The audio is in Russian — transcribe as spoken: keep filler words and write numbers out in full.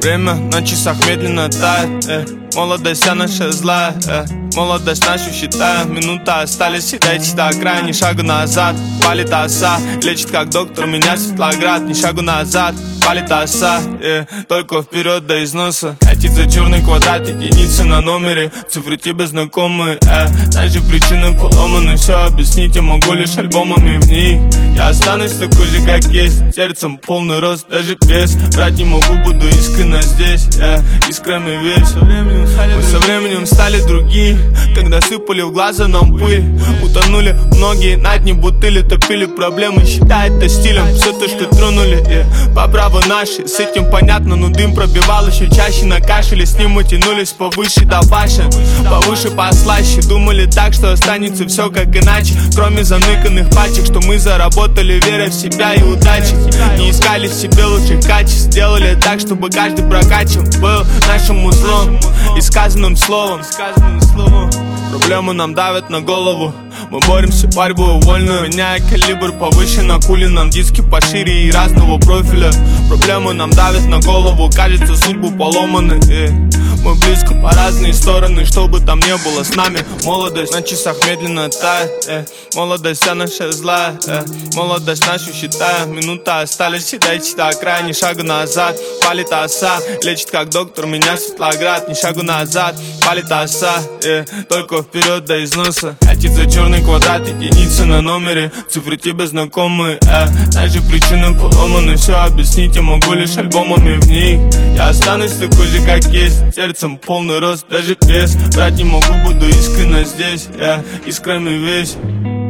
Время на часах медленно тает, э. Молодость, а наша злая, э. Молодость нашу считаем, минута остались, сидайте до края, ни шагу назад. Палит оса, лечит как доктор, меня Светлоград. Ни шагу назад, палит оса, э. Только вперед до износа. Катит за черный квадрат, единицы на номере, цифры тебе знакомые, э. Наши причины поломаны, все объяснить я могу лишь альбомами в них. Я останусь такой же, как есть, сердцем полный рост, даже без. Врать не могу, буду искренне здесь, э. Искрами весь. Мы со временем стали другие, когда сыпали в глаза нам пыль. Утонули многие на дне бутыли, топили проблемы, считай это стилем. Все то, что тронули, yeah. По праву наши, с этим понятно, но дым пробивал еще чаще. На кашеле с ним мы тянулись повыше до башен, повыше послаще. Думали так, что останется все как иначе, кроме заныканных пачек, что мы заработали, веря в себя и удачи. Не искали в себе лучших качеств, сделали так, чтобы каждый прокачан был нашим узлом и сказанным словом. Проблемы нам давят на голову, мы боремся борьбу вольную, меняя калибр повыше, на куле нам диски пошире и разного профиля. Проблемы нам давят на голову, кажется судьбы поломаны, э. Мы близко по разные стороны, что бы там ни было с нами. Молодость на часах медленно тает, э. Молодость, а наша злая, э. Молодость нашу считаем, минута остались, сидайте до края, ни шагу назад. Палит оса, лечит как доктор, меня Светлоград. Ни шагу назад, палит оса, э. Только вперед до износа. Катит за черный квадрат, единицы на номере, цифры тебе знакомые, э. Наши причины поломаны, все объяснить я могу лишь альбомами в них. Я останусь такой же, как есть, сердцем полный рост, даже без. Врать не могу, буду искренне здесь, я искрами весь.